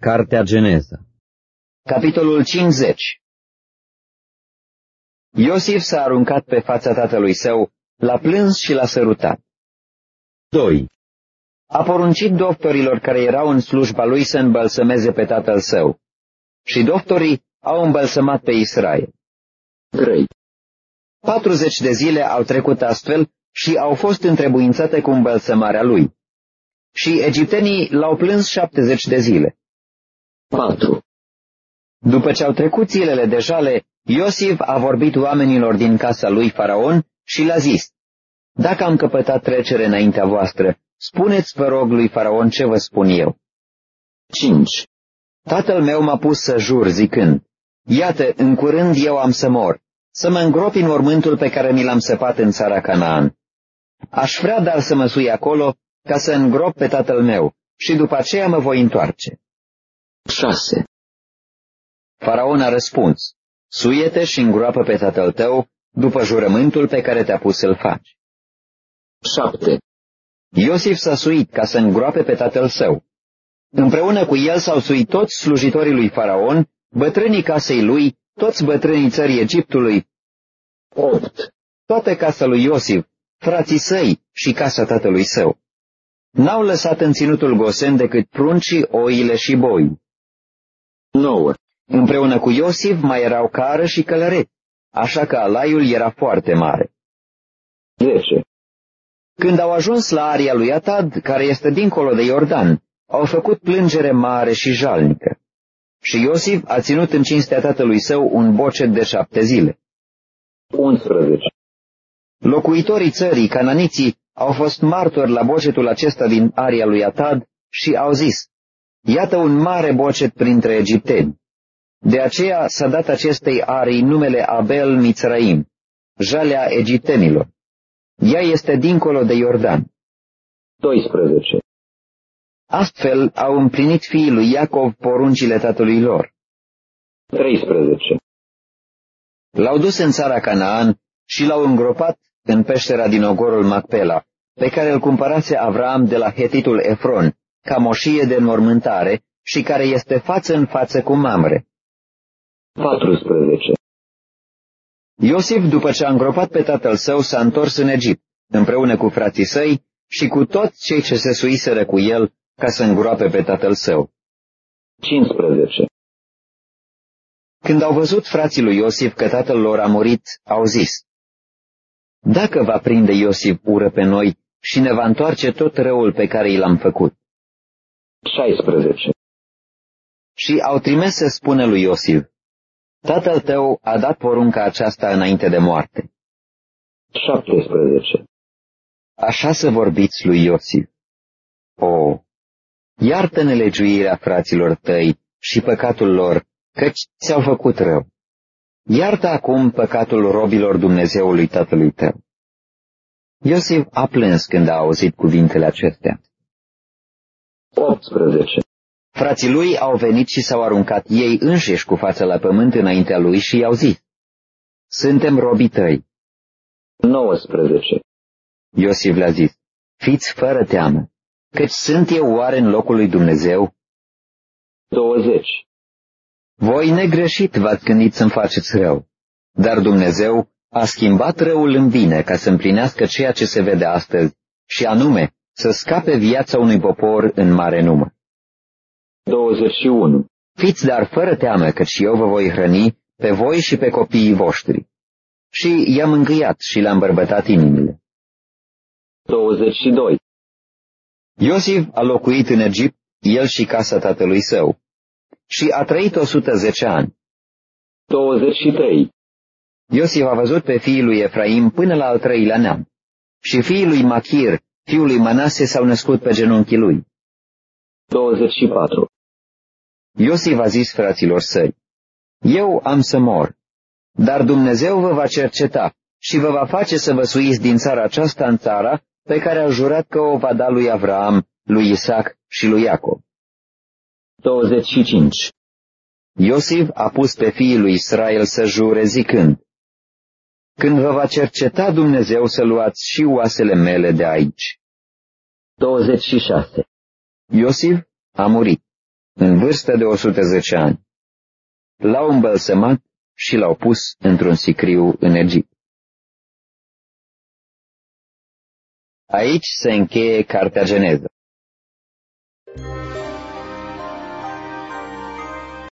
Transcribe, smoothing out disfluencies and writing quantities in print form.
Cartea Geneza. Capitolul 50. Iosif s-a aruncat pe fața tatălui său, l-a plâns și l-a sărutat. 2. A poruncit doctorilor care erau în slujba lui să îmbălsămeze pe tatăl său. Și doctorii au îmbălsămat pe Israel. 3. 40 de zile au trecut astfel și au fost întrebuințate cu îmbălsămarea lui. Și egiptenii l-au plâns 70 de zile. 4. După ce au trecut zilele de jale, Iosif a vorbit oamenilor din casa lui Faraon și le-a zis: Dacă am căpătat trecere înaintea voastră, spuneți, vă rog, lui Faraon ce vă spun eu. 5. Tatăl meu m-a pus să jur, zicând: Iată, în curând eu am să mor, să mă îngropi în mormântul pe care mi l-am săpat în țara Canaan. Aș vrea dar să mă sui acolo, ca să îngrop pe tatăl meu, și după aceea mă voi întoarce. 6. Faraon a răspuns: Suie-te și îngroapă pe tatăl tău după jurământul pe care te-a pus să-l faci. 7. Iosif s-a suit ca să îngroape pe tatăl său. Împreună cu el s-au suit toți slujitorii lui Faraon, bătrânii casei lui, toți bătrânii țării Egiptului. 8. Toată casa lui Iosif, frații săi și casa tatălui său. N-au lăsat în ținutul Gosen decât pruncii, oile și boii. 9. Împreună cu Iosif mai erau cară și călăreți, așa că alaiul era foarte mare. 10. Când au ajuns la aria lui Atad, care este dincolo de Iordan, au făcut plângere mare și jalnică. Și Iosif a ținut în cinstea tatălui său un bocet de 7 zile. 11. Locuitorii țării, cananiții, au fost martori la bocetul acesta din aria lui Atad și au zis: Iată un mare bocet printre egipteni. De aceea s-a dat acestei arii numele Abel Mitzraim, jalea egiptenilor. Ea este dincolo de Iordan. 12. Astfel au împlinit fiii lui Iacov poruncile tatălui lor. 13. L-au dus în țara Canaan și l-au îngropat în peștera din ogorul Macpela, pe care îl cumpărase Avram de la hetitul Efron, ca moșie de înmormântare și care este față în față cu Mamre. 14. Iosif, după ce a îngropat pe tatăl său, s-a întors în Egipt, împreună cu frații săi și cu toți cei ce se suiseră cu el ca să îngroape pe tatăl său. 15. Când au văzut frații lui Iosif că tatăl lor a murit, au zis: Dacă va prinde Iosif ură pe noi și ne va întoarce tot răul pe care i l-am făcut. 16. Și au trimis să spună lui Iosif: Tatăl tău a dat porunca aceasta înainte de moarte. 17. Așa să vorbiți lui Iosif: O, iartă nelegiuirea fraților tăi și păcatul lor, căci ți-au făcut rău. Iartă acum păcatul robilor Dumnezeului tatălui tău. Iosif a plâns când a auzit cuvintele acestea. 18. Frații lui au venit și s-au aruncat ei înșiși cu fața la pământ înaintea lui și i-au zis: Suntem robii tăi. 19. Iosif le-a zis: Fiți fără teamă, căci sunt eu oare în locul lui Dumnezeu? 20. Voi negreșit v-ați gândit să-mi faceți rău, dar Dumnezeu a schimbat răul în bine ca să împlinească ceea ce se vede astăzi, și anume să scape viața unui popor în mare număr. 21. Fiți dar fără teamă, căci eu vă voi hrăni pe voi și pe copiii voștri. Și i-am îngâiat și le-am bărbătat inimile. 22. Iosif a locuit în Egipt, el și casa tatălui său, și a trăit 110 ani. 23. Iosif a văzut pe fiii lui Efraim până la al 3-lea neam, și fiii lui Machir, fiul lui Manase, s-au născut pe genunchii lui. 24. Iosif a zis fraților săi: Eu am să mor, dar Dumnezeu vă va cerceta și vă va face să vă suiți din țara aceasta în țara pe care a jurat că o va da lui Avram, lui Isaac și lui Iacov. 25. Iosif a pus pe fiii lui Israel să jure zicând: Când vă va cerceta Dumnezeu, să luați și oasele mele de aici. 26. Iosif a murit în vârstă de 110 ani. L-au îmbălsămat și l-au pus într-un sicriu în Egipt. Aici se încheie cartea Geneza.